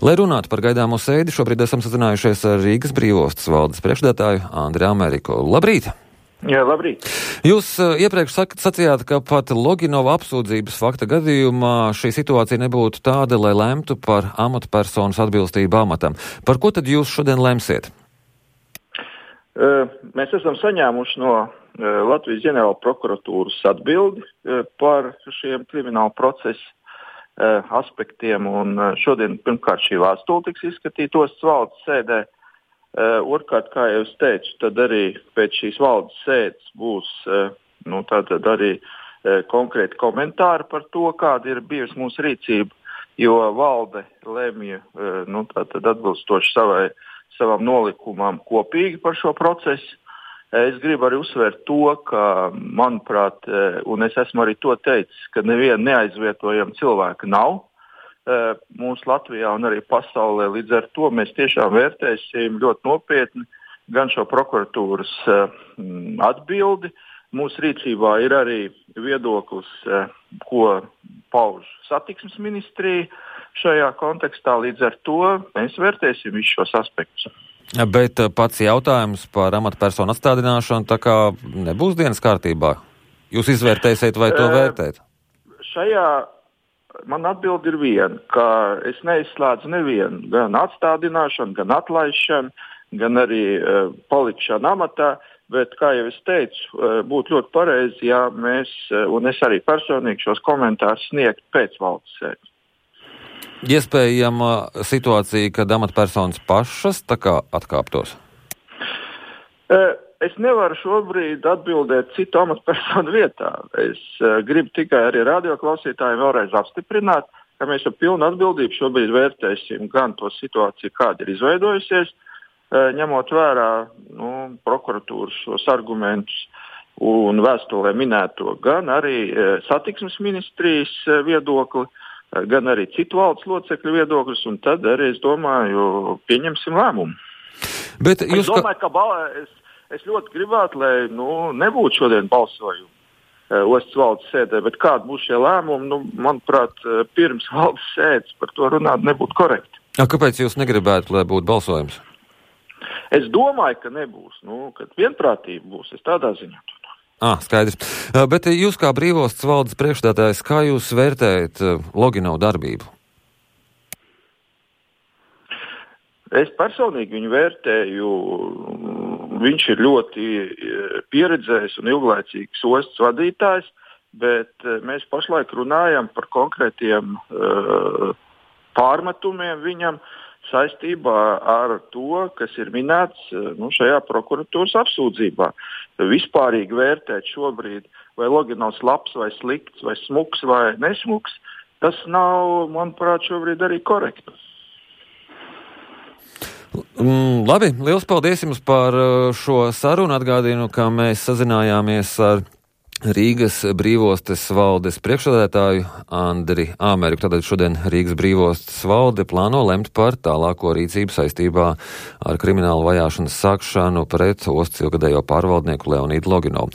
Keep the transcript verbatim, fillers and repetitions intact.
Lai runātu par gaidāmo sēdi, šobrīd esam sazinājušies ar Rīgas brīvostas valdes priekšsēdētāju Andri Ameriku. Labrīt! Jā, labrīt! Jūs uh, iepriekš sak- sacījāt, ka pat Loginova apsūdzības fakta gadījumā šī situācija nebūtu tāda, lai lemtu par amatpersonas atbilstību amatam. Par ko tad jūs šodien lemsiet? Uh, mēs esam saņēmuši no uh, Latvijas ģenerāla prokuratūras atbildi uh, par šiem kriminālu procesu uh, aspektiem, un uh, šodien pirmkārt šī vēstule tiks izskatīta ostas valdes sēdē. Uh, Otrkārt, kā jau es teicu, tad arī pēc šīs valdes sēdes būs uh, nu, tātad arī uh, konkrēti komentāri par to, kāda ir bijusi mūsu rīcība, jo valde lemja uh, nu, tātad atbilstoši savai, savam nolikumam kopīgi par šo procesu. Es gribu arī uzsvērt to, ka, manuprāt, uh, un es esmu arī to teicis, ka neviena neaizvietojama cilvēka nav mūsu Latvijā un arī pasaulē. Līdz ar to mēs tiešām vērtēsim ļoti nopietni gan šo prokuratūras atbildi. Mūsu rīcībā ir arī viedoklis, ko pauž satiksmes ministrija šajā kontekstā. Līdz ar to mēs vērtēsim visus šos aspektus. Bet pats jautājums par amatpersonu atstādināšanu tā kā nebūs dienas kārtībā. Jūs izvērtēsiet vai to vērtēt? Šajā Man atbilde ir viena, ka es neizslēdzu nevienu, gan atstādināšanu, gan atlaišanu, gan arī uh, palikšanu amatā, bet, kā jau es teicu, uh, būtu ļoti pareizi, ja mēs, uh, un es arī personīgi šos komentārus sniegtu pēc valdes sēdes. Iespējama situācija, kad amatpersonas pašas tā kā atkāptos? Uh, Es nevaru šobrīd atbildēt citu amatpersonu vietā. Es uh, gribu tikai arī radioklausītājiem vēlreiz apstiprināt, ka mēs ar pilnu atbildību šobrīd vērtēsim gan to situāciju, kāda ir izveidojusies, uh, ņemot vērā nu, prokuratūras šos argumentus un vēstulē minēto, gan arī uh, satiksmes ministrijas uh, viedokli, uh, gan arī citu valdes locekļu viedokļus, un tad arī, es domāju, pieņemsim lēmumu. Bet jūs es domāju, ka balē... Es, Es ļoti gribētu, lai nu, nebūtu šodien balsojumu e, ostas valdes sēdē, bet kādi būs šie lēmumi, nu, manuprāt, pirms valdes sēdes par to runāt nebūtu korekti. A, kāpēc jūs negribētu, lai būtu balsojums? Es domāju, ka nebūs, nu, kad vienprātība būs, es tādā ziņā. Ah, skaidrs. Bet jūs kā brīvostas valdes priekšstādājs, kā jūs vērtējat Loginovu darbību? Es personīgi viņu vērtēju, viņš ir ļoti pieredzējis un ilglaicīgs ostas vadītājs, bet mēs pašlaik runājam par konkrētiem uh, pārmetumiem viņam saistībā ar to, kas ir minēts nu, šajā prokuratūras apsūdzībā. Vispārīgi vērtēt šobrīd, vai Loginovs labs vai slikts, vai smuks vai nesmuks, tas nav, manuprāt, šobrīd arī korekti. Mm, labi, liels paldies jums par šo sarunu. Atgādinu, ka mēs sazinājāmies ar Rīgas brīvostas valdes priekšsēdētāju Andri Ameriku. Tātad šodien Rīgas brīvostas valde plāno lemt par tālāko rīcību saistībā ar kriminālu vajāšanas sākšanu pret ostas ilgadējo pārvaldnieku Leonīdu Loginovu.